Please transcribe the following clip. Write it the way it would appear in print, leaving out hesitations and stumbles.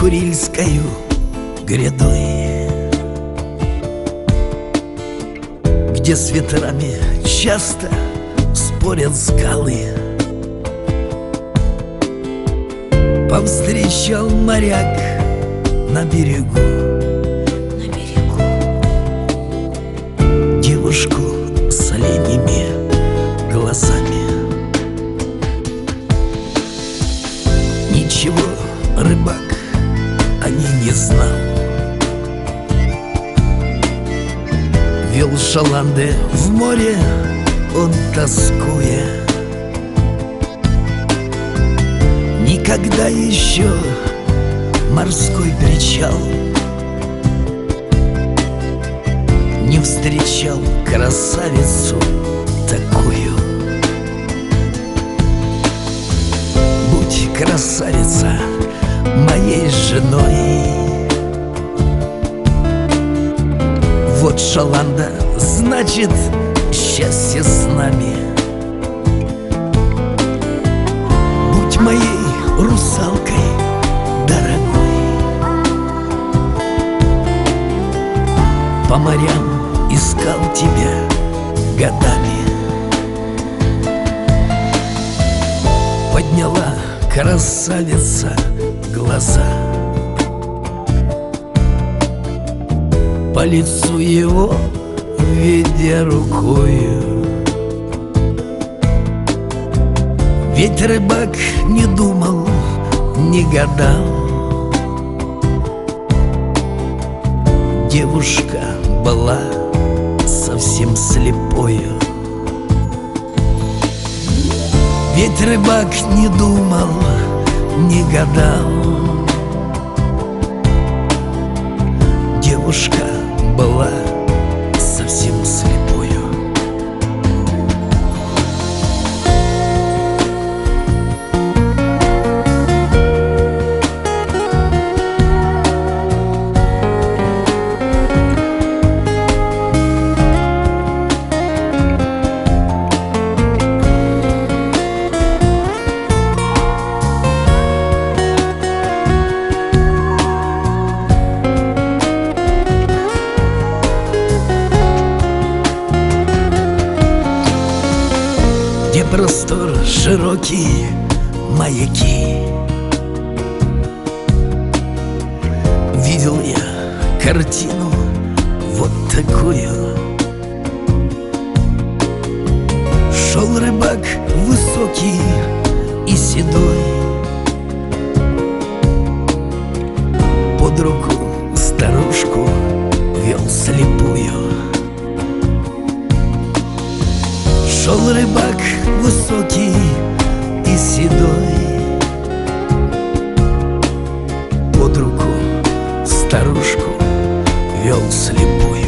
Курильскою грядой, где с ветрами часто спорят скалы. Повстречал моряк на берегу девушку с оленями глазами. Ничего рыбак о ней не знал, вел шаланды в море он тоскуя. Никогда еще морской причал не встречал красавицу такую. Будь, красавица, моей женой. Вот шаланда, значит, счастье с нами. Будь моей русалкой дорогой. По морям искал тебя годами. Подняла красавица глаза, по лицу его ведя рукою. Ведь рыбак не думал, не гадал, девушка была совсем слепою. Ведь рыбак не думал, не гадал, девушка была совсем слепою. Где простор, широкие маяки, видел я картину вот такую. Шел рыбак высокий и седой, под руку старушку вел слепую. Шел рыбак высокий и седой, под руку старушку вел слепую.